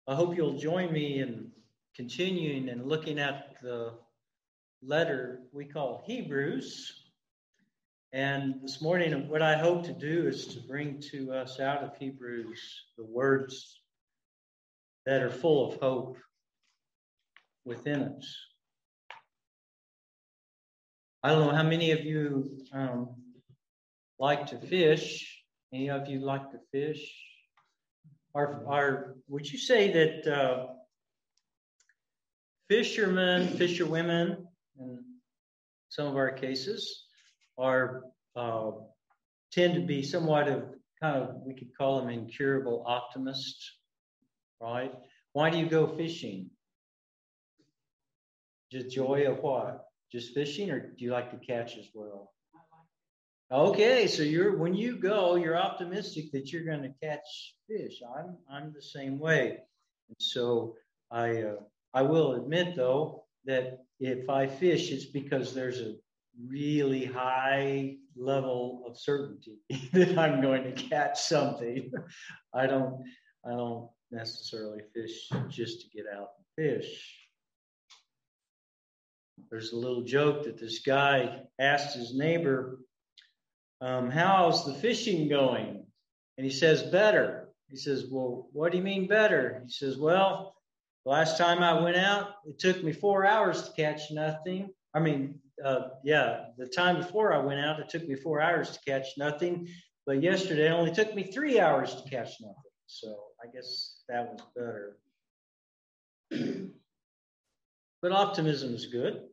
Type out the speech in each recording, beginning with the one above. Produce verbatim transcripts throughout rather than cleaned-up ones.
I hope you'll join me in continuing and looking at the letter we call Hebrews. And this morning, what I hope to do is to bring to us out of Hebrews the words that are full of hope within us. I don't know how many of you um, like to fish. Any of you like to fish? Are, are would you say that uh, fishermen, fisherwomen, in some of our cases, are uh, tend to be somewhat of kind of, we could call them incurable optimists, right? Why do you go fishing? Just joy of what? Just fishing, or do you like to catch as well? Okay, so you're when you go, you're optimistic that you're going to catch fish. I'm I'm the same way, and so I uh, I will admit though that if I fish, it's because there's a really high level of certainty that I'm going to catch something. I don't I don't necessarily fish just to get out and fish. There's a little joke that this guy asked his neighbor, um, how's the fishing going? And he says, better. He says, well, what do you mean better? He says, well, the last time I went out, it took me four hours to catch nothing. I mean, uh, yeah, the time before I went out, it took me four hours to catch nothing. But yesterday, it only took me three hours to catch nothing. So I guess that was better. But optimism is good.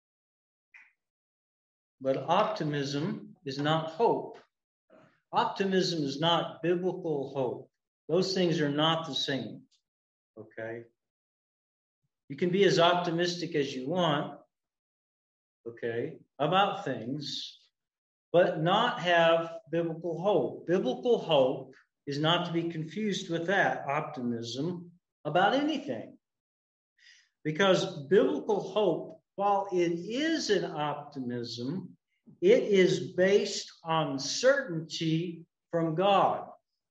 But optimism is not hope. Optimism is not biblical hope. Those things are not the same. Okay? You can be as optimistic as you want, okay, about things, but not have biblical hope. Biblical hope is not to be confused with that optimism about anything. Because biblical hope, while it is an optimism, it is based on certainty from God.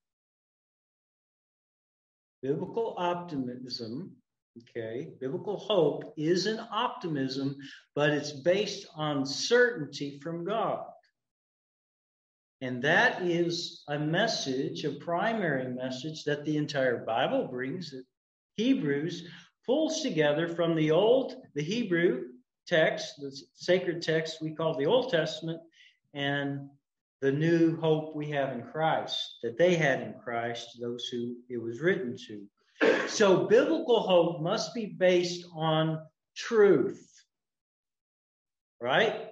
Biblical optimism, okay, biblical hope is an optimism, but it's based on certainty from God. And that is a message, a primary message that the entire Bible brings, that Hebrews pulls together from the old, the Hebrew text, the sacred text we call the Old Testament, and the new hope we have in Christ, that they had in Christ, those who it was written to. So biblical hope must be based on truth, right?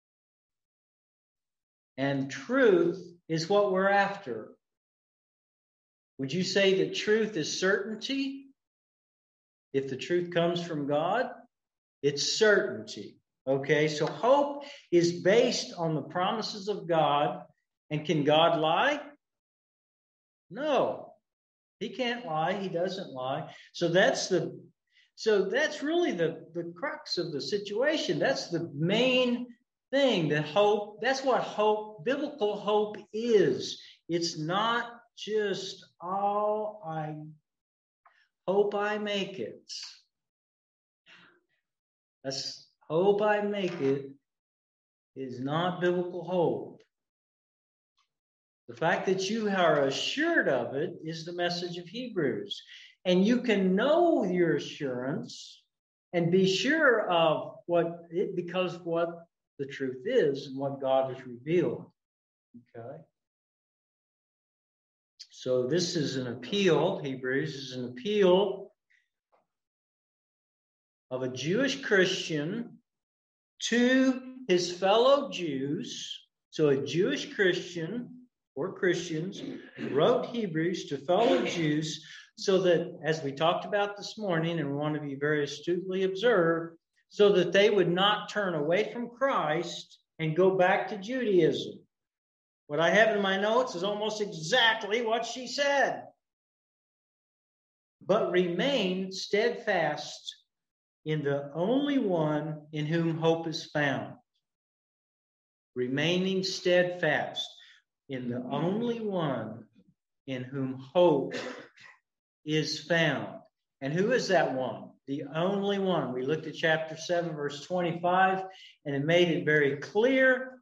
And truth is what we're after. Would you say that truth is certainty? If the truth comes from God, it's certainty. Okay, so hope is based on the promises of God. And can God lie? No, he can't lie. He doesn't lie. So that's the so that's really the, the crux of the situation. That's the main thing, that hope, that's what hope, biblical hope is. It's not just, oh, I hope I make it. That's hope I make it is not biblical hope. The fact that you are assured of it is the message of Hebrews. And you can know your assurance and be sure of what it, because what the truth is and what God has revealed. Okay? So this is an appeal, Hebrews is an appeal of a Jewish Christian to his fellow Jews. So a Jewish Christian or Christians wrote Hebrews to fellow Jews so that, as we talked about this morning and want to be very astutely observed, so that they would not turn away from Christ and go back to Judaism. What I have in my notes is almost exactly what she said. But remain steadfast in the only one in whom hope is found. Remaining steadfast in the only one in whom hope is found. And who is that one? The only one. We looked at chapter seven, verse twenty-five, and it made it very clear.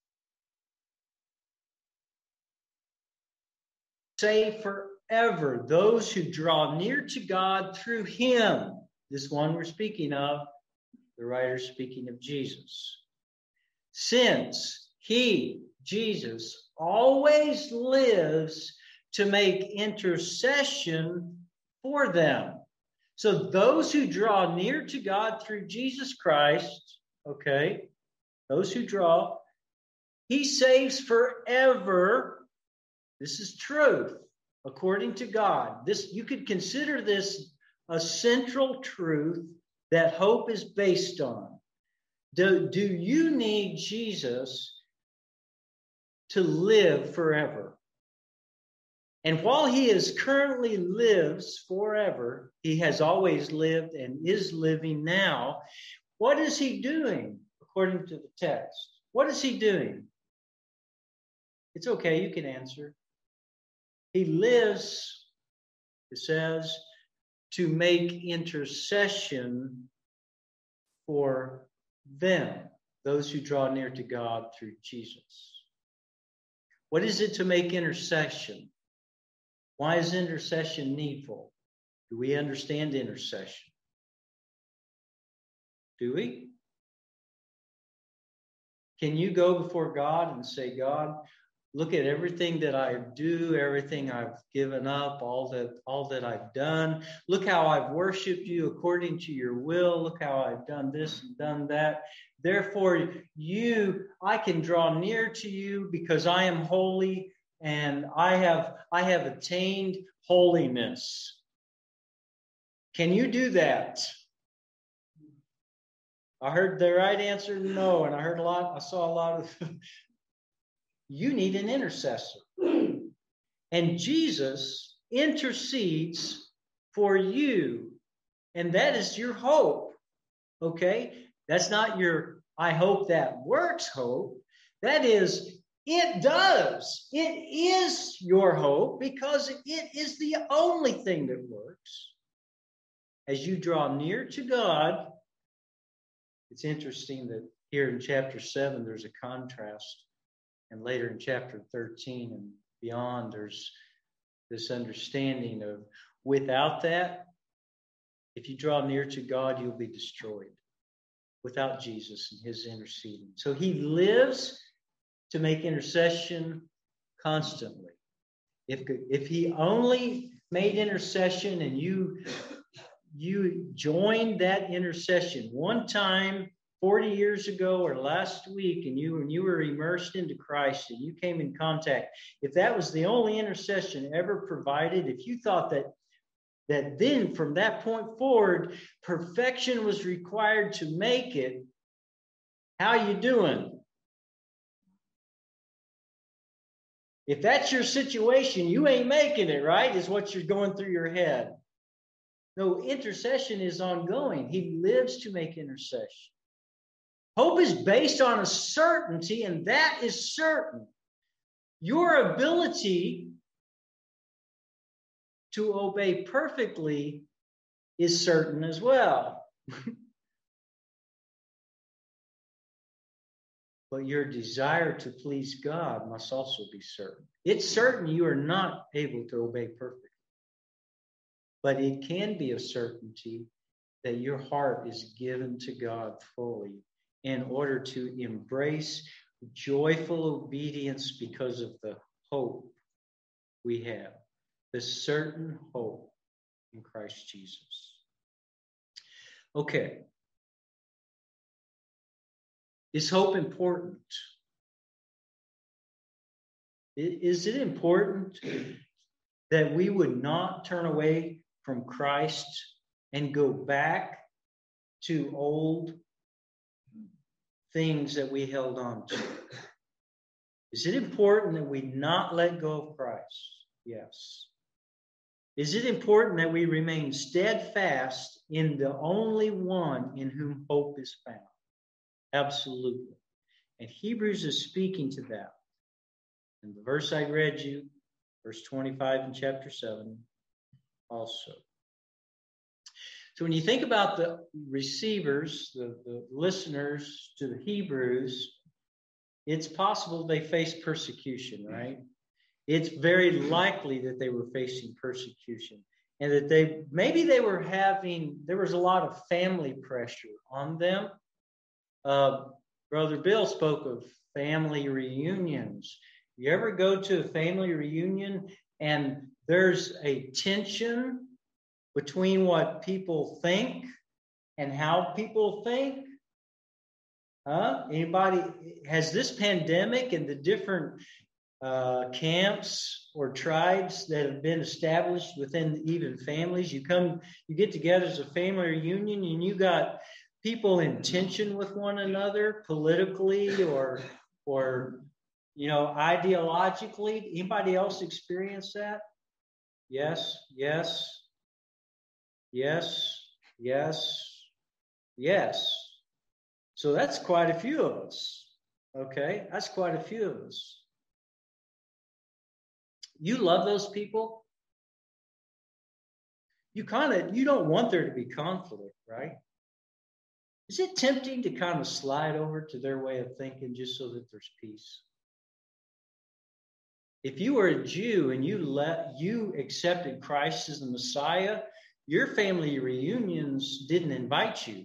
Save forever those who draw near to God through him. This one we're speaking of, the writer speaking of Jesus. Since he, Jesus, always lives to make intercession for them. So those who draw near to God through Jesus Christ, okay, those who draw, he saves forever. This is truth, according to God. This, you could consider this a central truth that hope is based on. Do, do you need Jesus to live forever? And while he is currently lives forever, he has always lived and is living now. What is he doing, according to the text? What is he doing? It's okay, you can answer. He lives, it says, to make intercession for them, those who draw near to God through Jesus. What is it to make intercession? Why is intercession needful? Do we understand intercession? Do we? Can you go before God and say, God, look at everything that I do, everything I've given up, all that, all that I've done. Look how I've worshiped you according to your will. Look how I've done this and done that. Therefore, you, I can draw near to you because I am holy and I have, I have attained holiness. Can you do that? I heard the right answer, no, and I heard a lot, I saw a lot of you need an intercessor. And Jesus intercedes for you. And that is your hope. Okay? That's not your, I hope that works hope. That is, it does. It is your hope because it is the only thing that works. As you draw near to God, it's interesting that here in chapter seven, there's a contrast. And later in chapter thirteen and beyond, there's this understanding of without that, if you draw near to God, you'll be destroyed without Jesus and his interceding. So he lives to make intercession constantly. If, if he only made intercession and you, you joined that intercession one time, forty years ago or last week, and you, when you were immersed into Christ and you came in contact, if that was the only intercession ever provided, if you thought that, that then from that point forward, perfection was required to make it, how you doing? If that's your situation, you ain't making it, right? Is what you're going through your head. No, intercession is ongoing. He lives to make intercession. Hope is based on a certainty, and that is certain. Your ability to obey perfectly is certain as well. But your desire to please God must also be certain. It's certain you are not able to obey perfectly. But it can be a certainty that your heart is given to God fully in order to embrace joyful obedience because of the hope we have, the certain hope in Christ Jesus. Okay. Is hope important? Is it important that we would not turn away from Christ and go back to old things that we held on to? Is it important that we not let go of Christ? Yes. Is it important that we remain steadfast in the only one in whom hope is found? Absolutely. And Hebrews is speaking to that. And the verse I read you, verse twenty-five in chapter seven, also. So when you think about the receivers, the, the listeners to the Hebrews, it's possible they faced persecution, right? It's very likely that they were facing persecution, and that they maybe they were having, there was a lot of family pressure on them. Uh, Brother Bill spoke of family reunions. You ever go to a family reunion and there's a tension between what people think and how people think? Huh? Anybody, has this pandemic and the different uh, camps or tribes that have been established within even families, you come, you get together as a family reunion and you got people in tension with one another politically or, or, you know, ideologically. Anybody else experience that? Yes, yes, yes, yes, yes. So that's quite a few of us. Okay, that's quite a few of us. You love those people. You kind of, you don't want there to be conflict, right? Is it tempting to kind of slide over to their way of thinking just so that there's peace? If you were a Jew and you let you accepted Christ as the Messiah, your family reunions didn't invite you.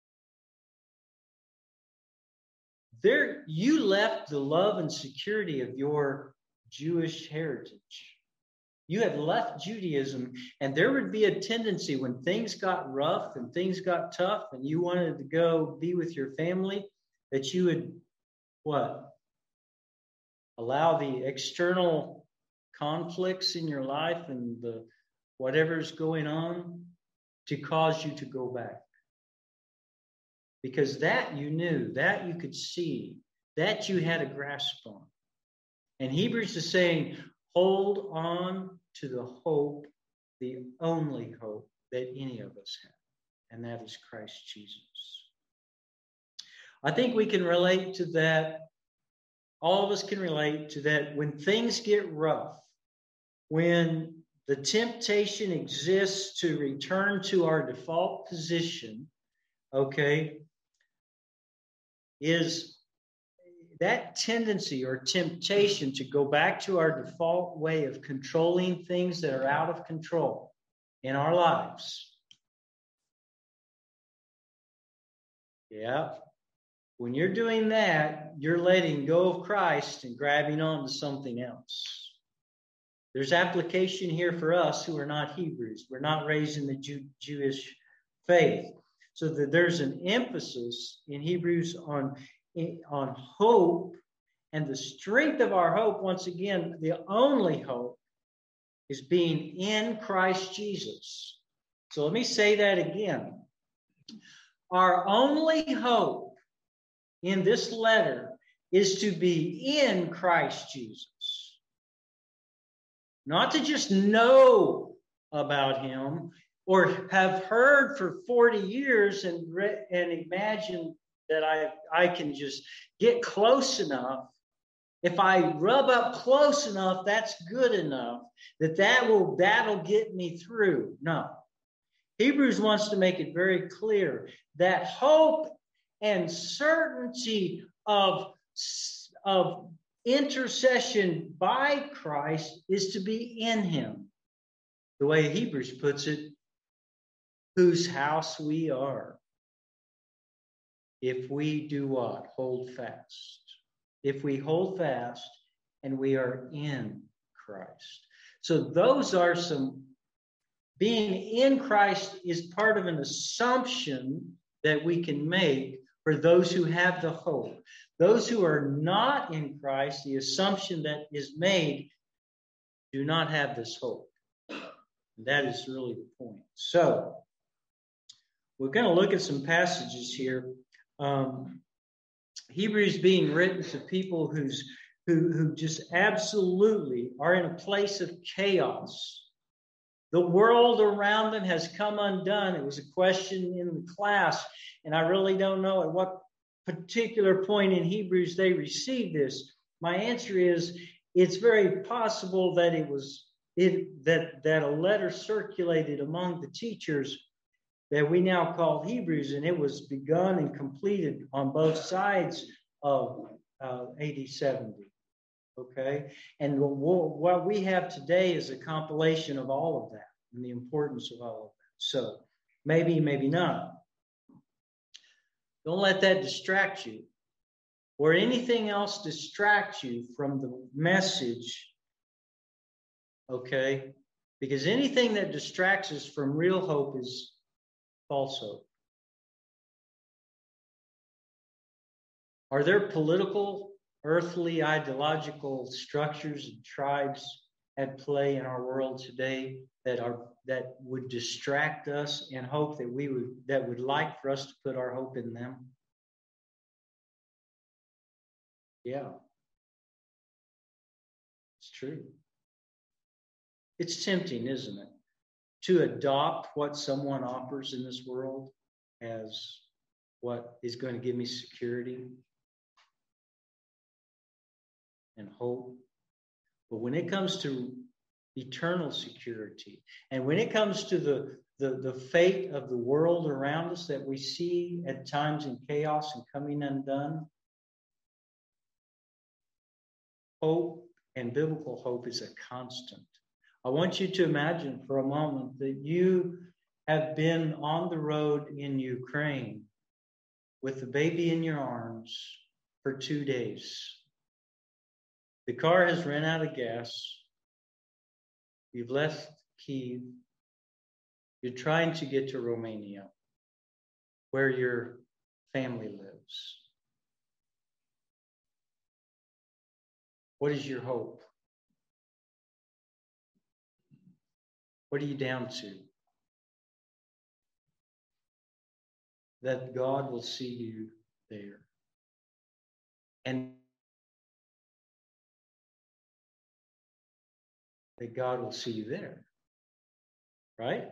There, you left the love and security of your Jewish heritage. You had left Judaism, and there would be a tendency when things got rough and things got tough and you wanted to go be with your family, that you would, what? Allow the external conflicts in your life and the whatever's going on to cause you to go back. Because that you knew, that you could see, that you had a grasp on. And Hebrews is saying, hold on to the hope, the only hope that any of us have, and that is Christ Jesus. I think we can relate to that. All of us can relate to that when things get rough, when the temptation exists to return to our default position, okay, is that tendency or temptation to go back to our default way of controlling things that are out of control in our lives. Yeah. When you're doing that, you're letting go of Christ and grabbing on to something else. There's application here for us who are not Hebrews. We're not raised in the Jew- Jewish faith. So that there's an emphasis in Hebrews on on hope, and the strength of our hope, once again, the only hope is being in Christ Jesus. So let me say that again. Our only hope in this letter is to be in Christ Jesus. Not to just know about him or have heard for forty years and, re- and imagine that I, I can just get close enough. If I rub up close enough, that's good enough. That that will, that'll get me through. No. Hebrews wants to make it very clear that hope and certainty of, of intercession by Christ is to be in him. The way Hebrews puts it, whose house we are. If we do what? Hold fast. If we hold fast and we are in Christ. So those are some, being in Christ is part of an assumption that we can make for those who have the hope. Those who are not in Christ, the assumption that is made, do not have this hope. And that is really the point. So we're going to look at some passages here. Um, Hebrews being written to people who's who who just absolutely are in a place of chaos. The world around them has come undone. It was a question in the class, and I really don't know at what particular point in Hebrews they received this. My answer is, it's very possible that it was it that that a letter circulated among the teachers that we now call Hebrews, and it was begun and completed on both sides of uh, A D seventy. Okay? And what we have today is a compilation of all of that and the importance of all of that. So maybe, maybe not. Don't let that distract you, or anything else distract you from the message, okay? Because anything that distracts us from real hope is false hope. Are there political, earthly, ideological structures and tribes at play in our world today that are that would distract us and hope that we would that would like for us to put our hope in them? Yeah, it's true. It's tempting, isn't it, to adopt what someone offers in this world as what is going to give me security and hope. But when it comes to eternal security, and when it comes to the, the, the fate of the world around us that we see at times in chaos and coming undone, hope and biblical hope is a constant. I want you to imagine for a moment that you have been on the road in Ukraine with the baby in your arms for two days. The car has run out of gas. You've left Kyiv. You're trying to get to Romania, where your family lives. What is your hope? What are you down to? That God will see you there. And that God will see you there. Right?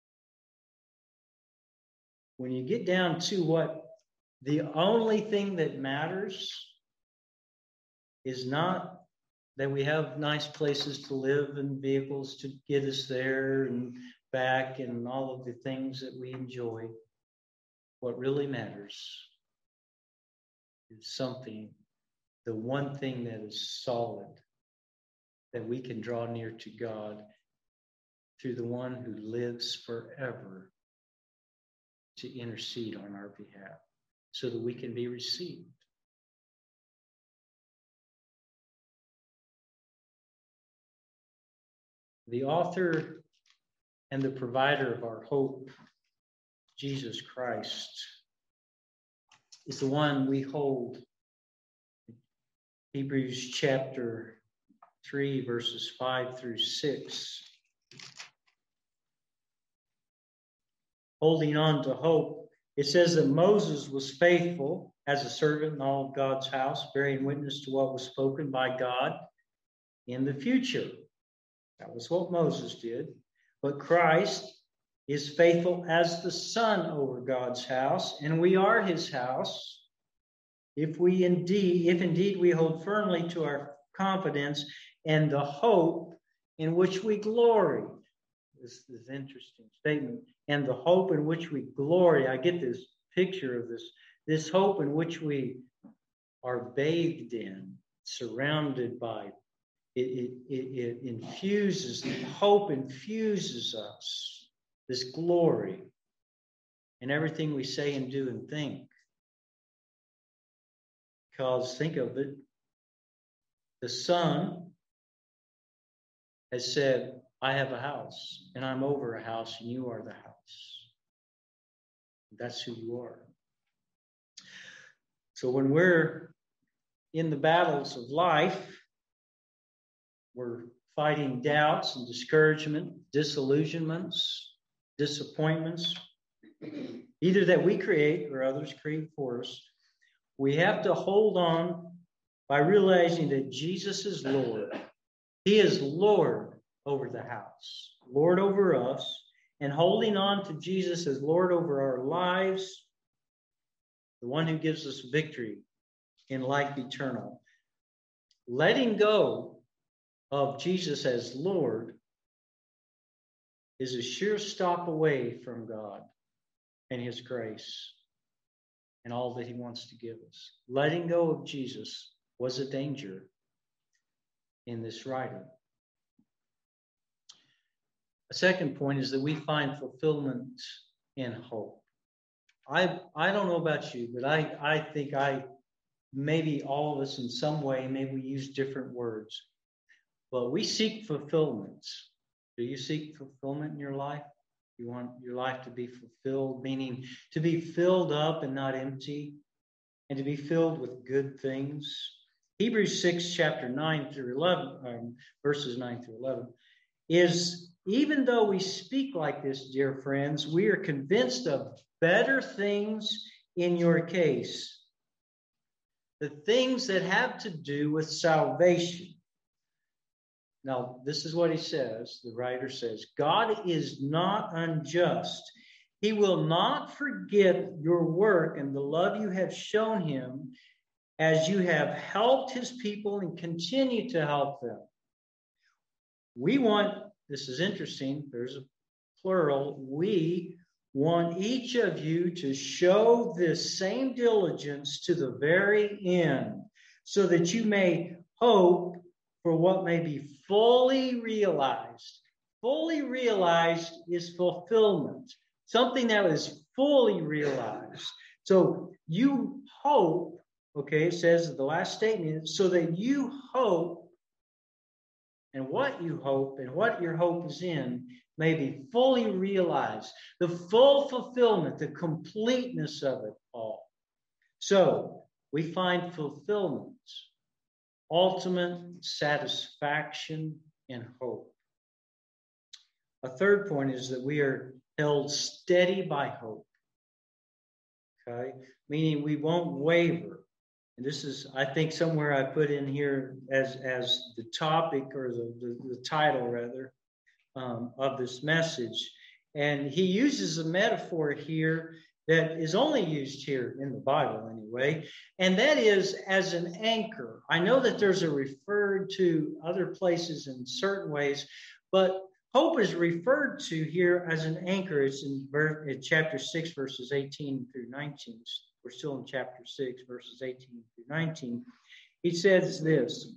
When you get down to what the only thing that matters is not that we have nice places to live and vehicles to get us there and back and all of the things that we enjoy. What really matters is something, the one thing that is solid, that we can draw near to God through the one who lives forever to intercede on our behalf so that we can be received. The author and the provider of our hope, Jesus Christ, is the one we hold. Hebrews chapter three, verses five through six. Holding on to hope, it says that Moses was faithful as a servant in all of God's house, bearing witness to what was spoken by God in the future. That was what Moses did. But Christ is faithful as the Son over God's house, and we are his house if we indeed, if indeed we hold firmly to our confidence and the hope in which we glory. This is an interesting statement. And the hope in which we glory. I get this picture of this, this hope in which we are bathed in, surrounded by. It, it, it, it infuses, hope infuses us, this glory in everything we say and do and think. Because think of it, the Son has said, I have a house, and I'm over a house, and you are the house. That's who you are. So when we're in the battles of life, we're fighting doubts and discouragement, disillusionments, disappointments, either that we create or others create for us. We have to hold on by realizing that Jesus is Lord. He is Lord over the house, Lord over us, and holding on to Jesus as Lord over our lives, the one who gives us victory in life eternal. Letting go of Jesus as Lord is a sure stop away from God. and his grace and all that he wants to give us. Letting go of Jesus was a danger in this writing. A second point is that we find fulfillment in hope. I I don't know about you, but I, I think I, maybe all of us in some way, maybe we use different words, but we seek fulfillment. Do you seek fulfillment in your life? You want your life to be fulfilled, meaning to be filled up and not empty, and to be filled with good things. Hebrews six, chapter nine through eleven, um, verses nine through eleven, is even though we speak like this, dear friends, we are convinced of better things in your case. The things that have to do with salvation. Now, this is what he says, the writer says, God is not unjust. He will not forget your work and the love you have shown him as you have helped his people and continue to help them. We want, this is interesting, there's a plural, we want each of you to show this same diligence to the very end, so that you may hope for what may be fully realized. Fully realized is fulfillment, something that is fully realized. So you hope, okay, it says the last statement, so that you hope, and what you hope and what your hope is in may be fully realized. The full fulfillment, the completeness of it all. So we find fulfillment, ultimate satisfaction and hope. A third point is that we are held steady by hope. Okay? Meaning we won't waver. And this is, I think, somewhere I put in here as, as the topic, or the, the, the title, rather, um, of this message. And he uses a metaphor here that is only used here in the Bible anyway, and that is as an anchor. I know that there's a referred to other places in certain ways, but hope is referred to here as an anchor. It's in, verse, in chapter six, verses eighteen through nineteen. We're still in chapter six, verses eighteen through nineteen. He says this: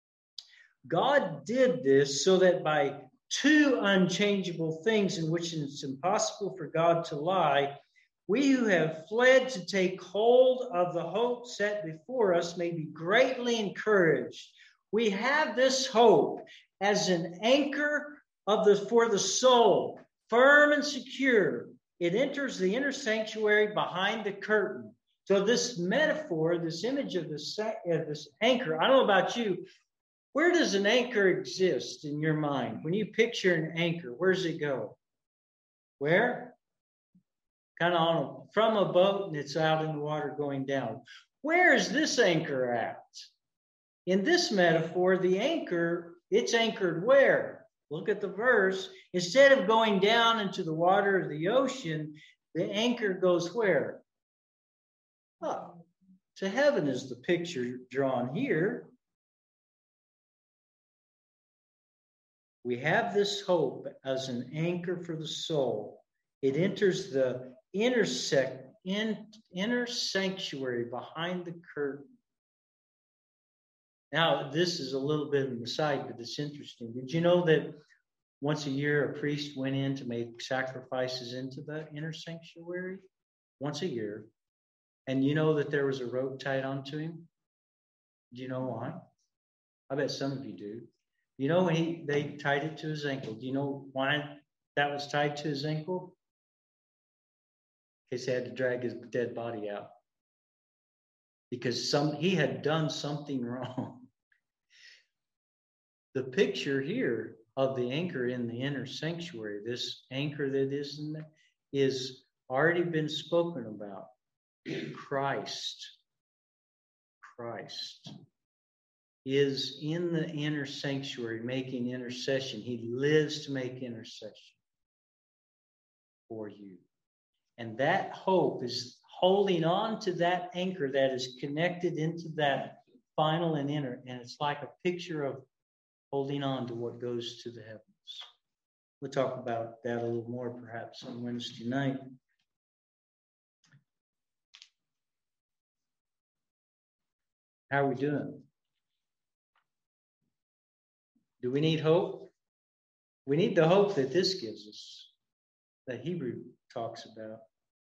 God did this so that by two unchangeable things in which it's impossible for God to lie, we who have fled to take hold of the hope set before us may be greatly encouraged. We have this hope as an anchor of the for the soul, firm and secure. It enters the inner sanctuary behind the curtain. So this metaphor, this image of this, uh, this anchor, I don't know about you, where does an anchor exist in your mind? When you picture an anchor, where does it go? Where? Kind of on a, from a boat, and it's out in the water going down. Where is this anchor at? In this metaphor, the anchor, it's anchored where? Look at the verse. Instead of going down into the water of the ocean, the anchor goes where? Up to heaven is the picture drawn here. We have this hope as an anchor for the soul. It enters the intersect, in, inner sanctuary behind the curtain. Now, this is a little bit of an aside, but it's interesting. Did you know that once a year a priest went in to make sacrifices into the inner sanctuary? Once a year. And you know that there was a rope tied onto him? Do you know why? I bet some of you do. You know, when he, they tied it to his ankle. Do you know why that was tied to his ankle? Because he had to drag his dead body out. Because some he had done something wrong. The picture here of the anchor in the inner sanctuary, this anchor that is in there, is already been spoken about. Christ. Christ is in the inner sanctuary making intercession. He lives to make intercession for you. And that hope is holding on to that anchor that is connected into that final and inner. And it's like a picture of holding on to what goes to the heavens. We'll talk about that a little more perhaps on Wednesday night. How are we doing? Do we need hope? We need the hope that this gives us, that Hebrew talks about.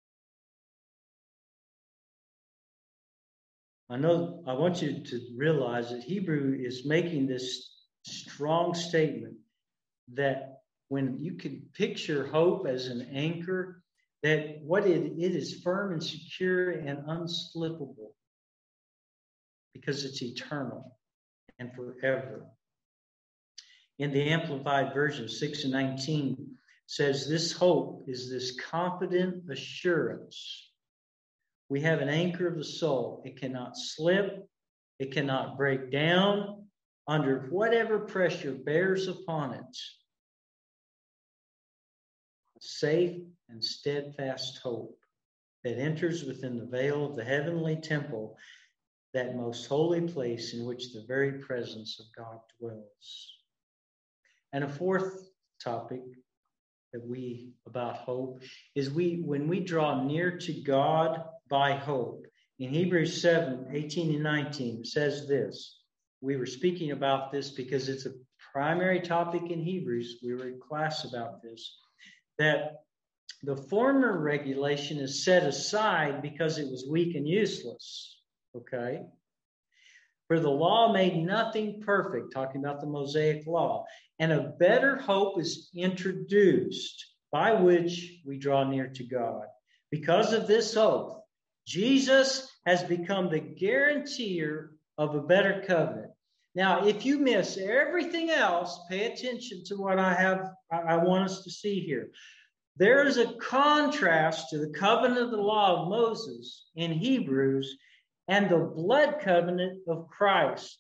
I know, I want you to realize that Hebrew is making this strong statement that when you can picture hope as an anchor, that what it, it is firm and secure and unslippable because it's eternal and forever. In the Amplified Version, six and nineteen says, this hope is this confident assurance. We have an anchor of the soul. It cannot slip. It cannot break down under whatever pressure bears upon it. A safe and steadfast hope that enters within the veil of the heavenly temple, that most holy place in which the very presence of God dwells. And a fourth topic that we about hope is we when we draw near to God by hope. In Hebrews seven, eighteen and nineteen, it says this. We were speaking about this because it's a primary topic in Hebrews. We were in class about this. That the former regulation is set aside because it was weak and useless. Okay? For the law made nothing perfect, talking about the Mosaic law. And a better hope is introduced by which we draw near to God. Because of this hope, Jesus has become the guarantor of a better covenant. Now, if you miss everything else, pay attention to what I have, I want us to see here. There is a contrast to the covenant of the law of Moses in Hebrews and the blood covenant of Christ.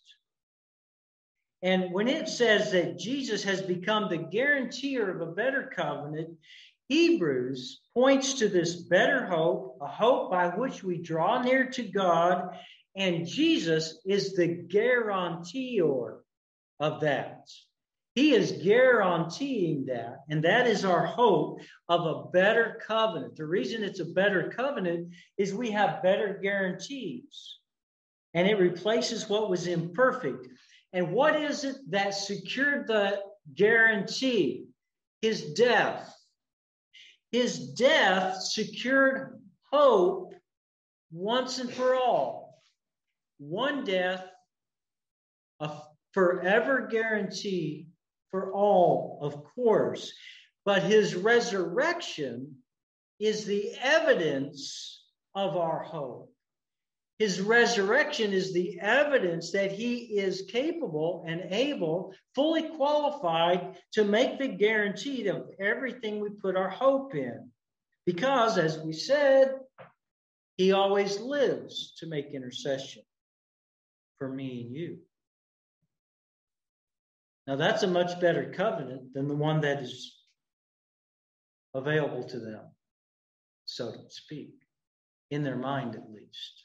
And when it says that Jesus has become the guarantor of a better covenant, Hebrews points to this better hope, a hope by which we draw near to God, and Jesus is the guarantor of that. He is guaranteeing that, and that is our hope of a better covenant. The reason it's a better covenant is we have better guarantees, and it replaces what was imperfect. And what is it that secured the guarantee? His death. His death secured hope once and for all. One death, a forever guarantee for all, of course. But his resurrection is the evidence of our hope. His resurrection is the evidence that he is capable and able, fully qualified to make the guarantee of everything we put our hope in. Because, as we said, he always lives to make intercession for me and you. Now, that's a much better covenant than the one that is available to them, so to speak, in their mind at least.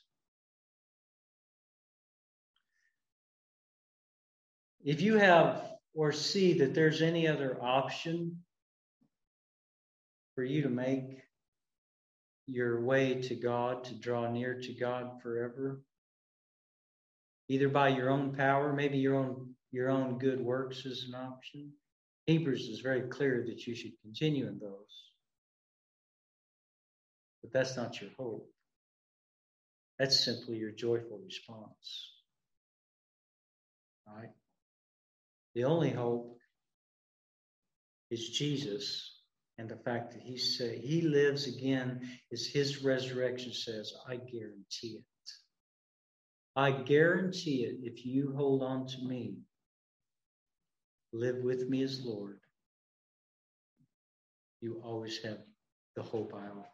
If you have or see that there's any other option for you to make your way to God, to draw near to God forever, either by your own power, maybe your own your own good works is an option. Hebrews is very clear that you should continue in those. But that's not your hope. That's simply your joyful response. All right? The only hope is Jesus, and the fact that he say he lives again is his resurrection says, I guarantee it. I guarantee it if you hold on to me, live with me as Lord, you always have the hope I offer.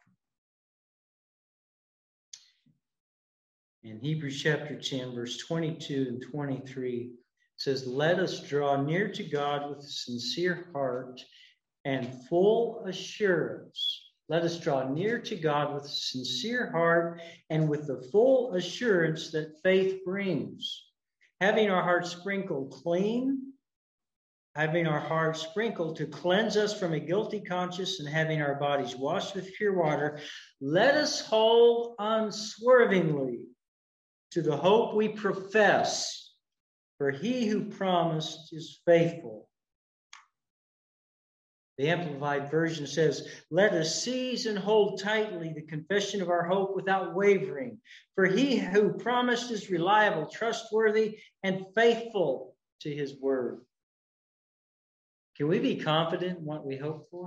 In Hebrews chapter ten, verse twenty-two and twenty-three, says, let us draw near to God with a sincere heart and full assurance. Let us draw near to God with a sincere heart and with the full assurance that faith brings. Having our hearts sprinkled clean, having our hearts sprinkled to cleanse us from a guilty conscience, and having our bodies washed with pure water, let us hold unswervingly to the hope we profess, for he who promised is faithful. The Amplified Version says, let us seize and hold tightly the confession of our hope without wavering, for he who promised is reliable, trustworthy, and faithful to his word. Can we be confident in what we hope for?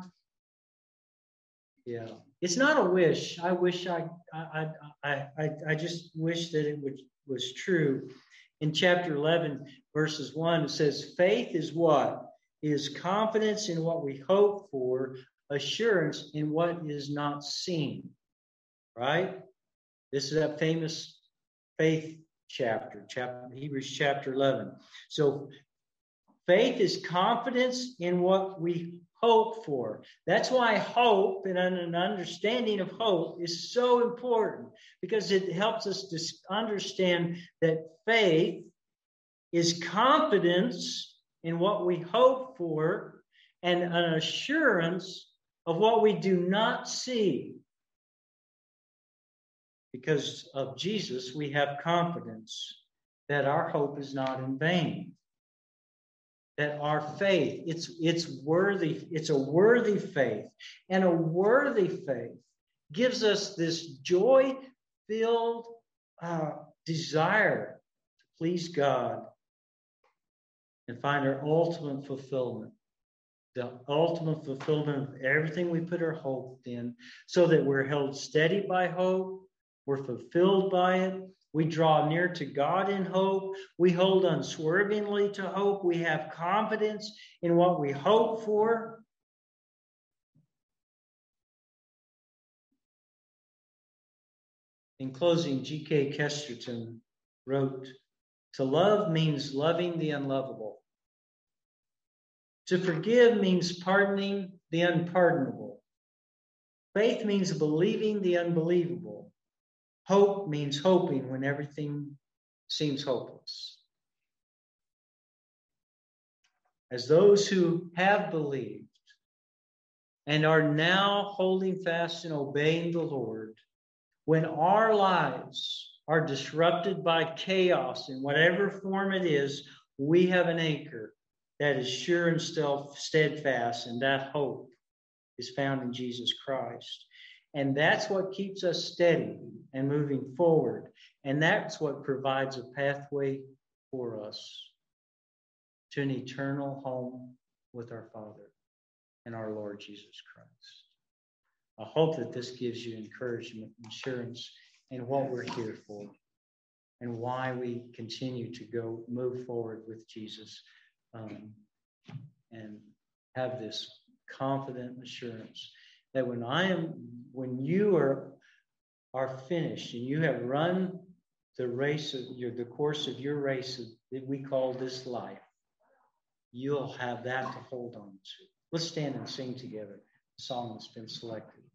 Yeah. It's not a wish. I wish I, I, I, I, I just wish that it would, was true. In chapter eleven, verses one, it says, faith is what? Is confidence in what we hope for, assurance in what is not seen. Right? This is that famous faith chapter, chapter Hebrews chapter eleven. So faith is confidence in what we hope for. That's why hope and an understanding of hope is so important, because it helps us to understand that faith is confidence in what we hope for and an assurance of what we do not see. Because of Jesus, we have confidence that our hope is not in vain. That our faith, it's, it's worthy, it's a worthy faith. And a worthy faith gives us this joy-filled uh, desire to please God and find our ultimate fulfillment. The ultimate fulfillment of everything we put our hope in, so that we're held steady by hope, we're fulfilled by it, we draw near to God in hope, we hold unswervingly to hope, we have confidence in what we hope for. In closing, G K Chesterton wrote, to love means loving the unlovable. To forgive means pardoning the unpardonable. Faith means believing the unbelievable. Hope means hoping when everything seems hopeless. As those who have believed and are now holding fast and obeying the Lord, when our lives are disrupted by chaos in whatever form it is, we have an anchor that is sure and still steadfast, and that hope is found in Jesus Christ. And that's what keeps us steady and moving forward. And that's what provides a pathway for us to an eternal home with our Father and our Lord Jesus Christ. I hope that this gives you encouragement, assurance in what we're here for and why we continue to go move forward with Jesus um, and have this confident assurance that when I am, when you are are finished and you have run the race of your, the course of your race that we call this life, you'll have that to hold on to. Let's stand and sing together the song that's been selected.